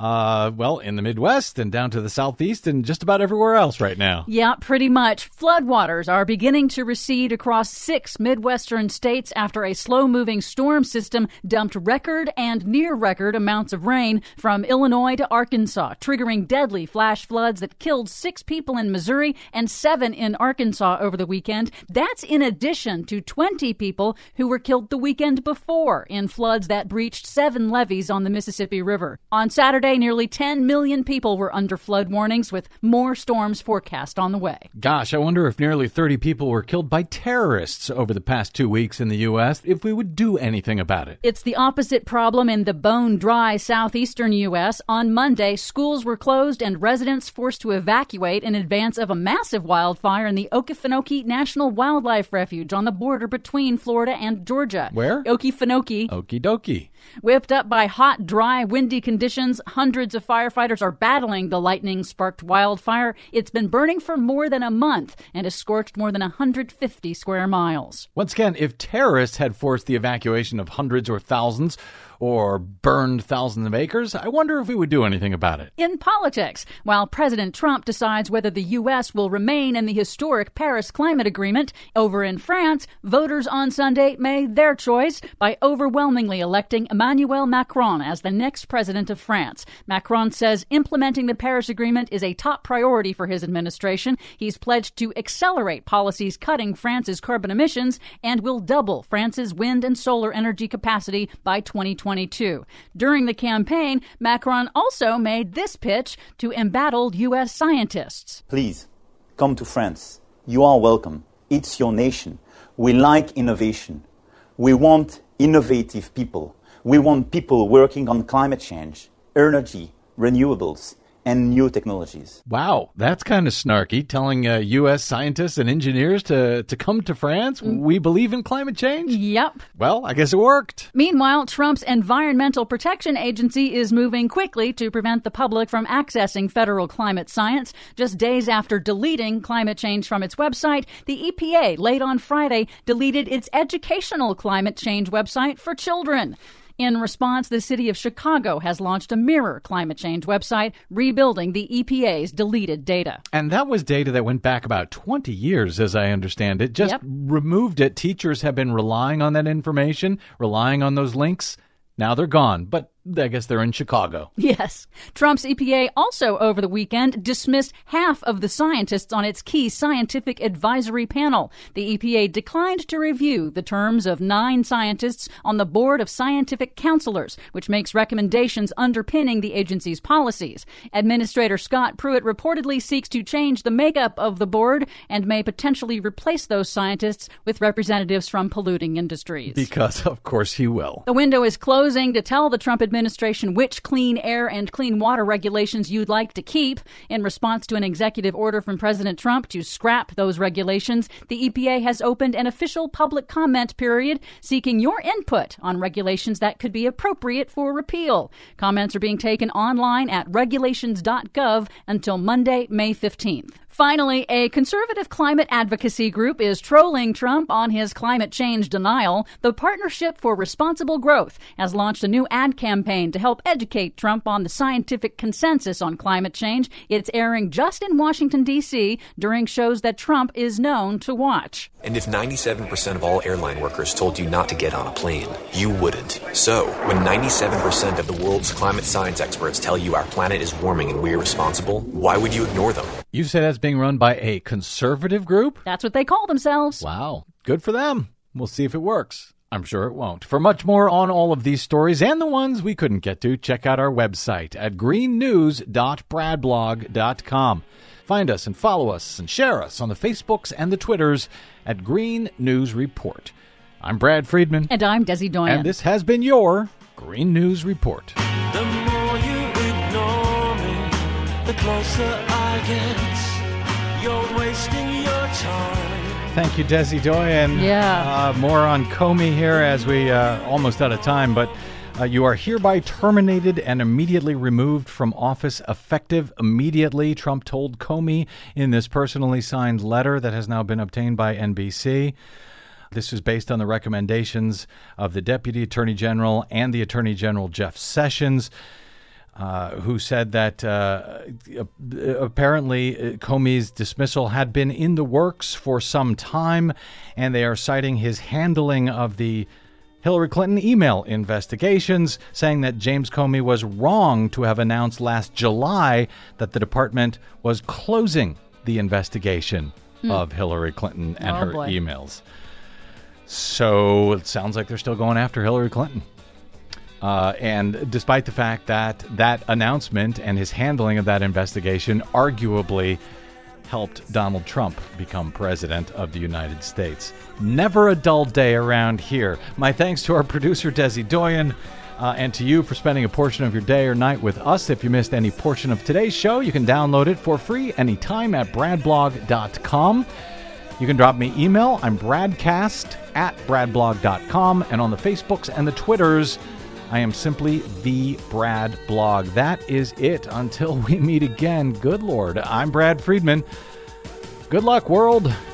In the Midwest and down to the Southeast and just about everywhere else right now. Yeah, pretty much. Floodwaters are beginning to recede across 6 Midwestern states after a slow-moving storm system dumped record and near-record amounts of rain from Illinois to Arkansas, triggering deadly flash floods that killed 6 people in Missouri and 7 in Arkansas over the weekend. That's in addition to 20 people who were killed the weekend before in floods that breached 7 levees on the Mississippi River. On Saturday, nearly 10 million people were under flood warnings, with more storms forecast on the way. Gosh, I wonder if nearly 30 people were killed by terrorists over the past 2 weeks in the U.S., if we would do anything about it. It's the opposite problem in the bone-dry southeastern U.S. On Monday, schools were closed and residents forced to evacuate in advance of a massive wildfire in the Okefenokee National Wildlife Refuge on the border between Florida and Georgia. Where? Okefenokee. Okie dokie. Whipped up by hot, dry, windy conditions, hundreds of firefighters are battling the lightning-sparked wildfire. It's been burning for more than a month and has scorched more than 150 square miles. Once again, if terrorists had forced the evacuation of hundreds or thousands or burned thousands of acres, I wonder if we would do anything about it. In politics, while President Trump decides whether the U.S. will remain in the historic Paris Climate Agreement, over in France, voters on Sunday made their choice by overwhelmingly electing Emmanuel Macron as the next president of France. Macron says implementing the Paris Agreement is a top priority for his administration. He's pledged to accelerate policies cutting France's carbon emissions and will double France's wind and solar energy capacity by 2022. During the campaign, Macron also made this pitch to embattled U.S. scientists. Please, come to France. You are welcome. It's your nation. We like innovation. We want innovative people. We want people working on climate change, energy, renewables, and new technologies. Wow, that's kind of snarky, telling U.S. scientists and engineers to come to France. We believe in climate change? Yep. Well, I guess it worked. Meanwhile, Trump's Environmental Protection Agency is moving quickly to prevent the public from accessing federal climate science. Just days after deleting climate change from its website, the EPA, late on Friday, deleted its educational climate change website for children. In response, the city of Chicago has launched a mirror climate change website, rebuilding the EPA's deleted data. And that was data that went back about 20 years, as I understand it. Just removed it. Teachers have been relying on that information, relying on those links. Now they're gone. But I guess they're in Chicago. Yes. Trump's EPA also over the weekend dismissed half of the scientists on its key scientific advisory panel. The EPA declined to review the terms of 9 scientists on the Board of Scientific Counselors, which makes recommendations underpinning the agency's policies. Administrator Scott Pruitt reportedly seeks to change the makeup of the board and may potentially replace those scientists with representatives from polluting industries. Because, of course, he will. The window is closing to tell the Trump administration which clean air and clean water regulations you'd like to keep. In response to an executive order from President Trump to scrap those regulations, the EPA has opened an official public comment period seeking your input on regulations that could be appropriate for repeal. Comments are being taken online at regulations.gov until Monday, May 15th. Finally, a conservative climate advocacy group is trolling Trump on his climate change denial. The Partnership for Responsible Growth has launched a new ad campaign to help educate Trump on the scientific consensus on climate change. It's airing just in Washington, D.C. during shows that Trump is known to watch. And if 97% of all airline workers told you not to get on a plane, you wouldn't. So, when 97% of the world's climate science experts tell you our planet is warming and we're responsible, why would you ignore them? You say that's being run by a conservative group? That's what they call themselves. Wow. Good for them. We'll see if it works. I'm sure it won't. For much more on all of these stories and the ones we couldn't get to, check out our website at greennews.bradblog.com. Find us and follow us and share us on the Facebooks and the Twitters at Green News Report. I'm Brad Friedman. And I'm Desi Doyen. And this has been your Green News Report. The more you ignore me, the closer I get. You're wasting your time. Thank you, Desi Doyen. Yeah. More on Comey here as we almost out of time, but you are hereby terminated and immediately removed from office effective immediately, Trump told Comey in this personally signed letter that has now been obtained by NBC. This is based on the recommendations of the Deputy Attorney General and the Attorney General Jeff Sessions, who said that apparently Comey's dismissal had been in the works for some time, and they are citing his handling of the Hillary Clinton email investigations, saying that James Comey was wrong to have announced last July that the department was closing the investigation of Hillary Clinton and her emails. So it sounds like they're still going after Hillary Clinton. And despite the fact that that announcement and his handling of that investigation arguably helped Donald Trump become president of the United States. Never a dull day around here. My thanks to our producer, Desi Doyen, and to you for spending a portion of your day or night with us. If you missed any portion of today's show, you can download it for free anytime at bradblog.com. You can drop me email. I'm bradcast@bradblog.com. And on the Facebooks and the Twitters, I am simply the Brad Blog. That is it until we meet again. Good Lord. I'm Brad Friedman. Good luck, world.